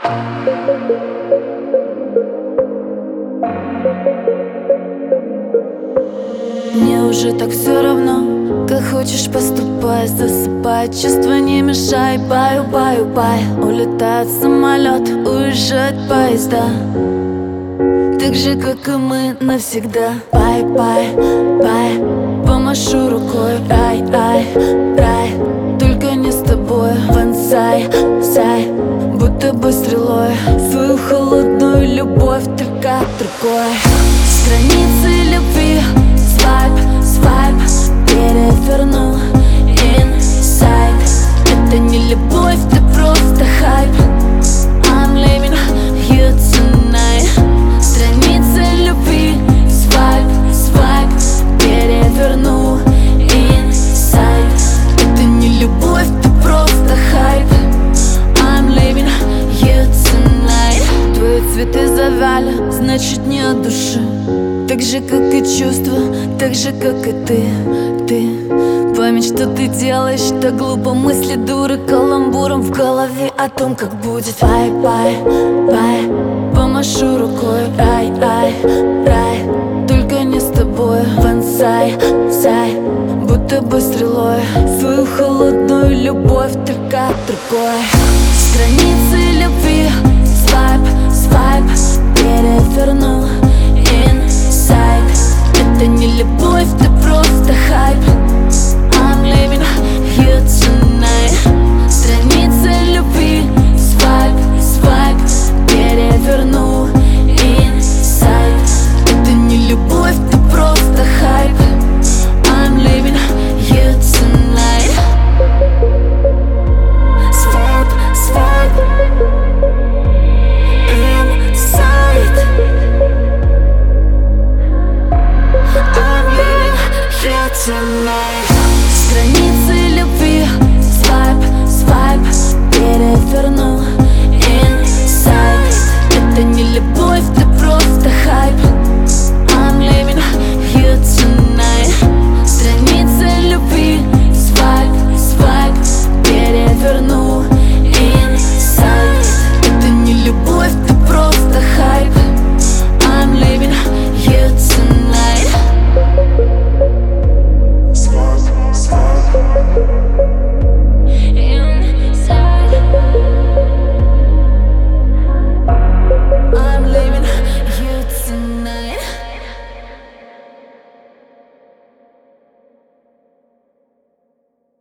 Мне уже так все равно, как хочешь поступай. Засыпай, чувства не мешай. Баю, баю, бай. Улетает самолет, уезжают поезда, так же, как и мы навсегда. Бай, бай, бай. Помашу рукой. Рай, ай, рай. Только не с тобой. Вансай, сай. Будто бы стрелой свою холодную любовь только другой. Страницы любви. Свайп, свайп. Переверну. Инсайд. Это не любовь, ты просто хайп. I'm leaving you tonight. Страницы любви. Свайп, свайп. Переверну. Инсайд. Это не любовь, ты просто хайп. I'm leaving you tonight. Твои цветы завяли, значит не от души. Так же, как и чувства, так же, как и ты. Память, что ты делаешь, так глупо. Мысли дуры каламбуром в голове о том, как будет. Бай, бай, бай. Помашу рукой. Рай, ай, рай. Только не с тобой. Вансай, сай. Будто бы стрелой свою холодную любовь только другой. Страницы любви. Свайп, свайп. Переверну. Инсайд. Это не любовь.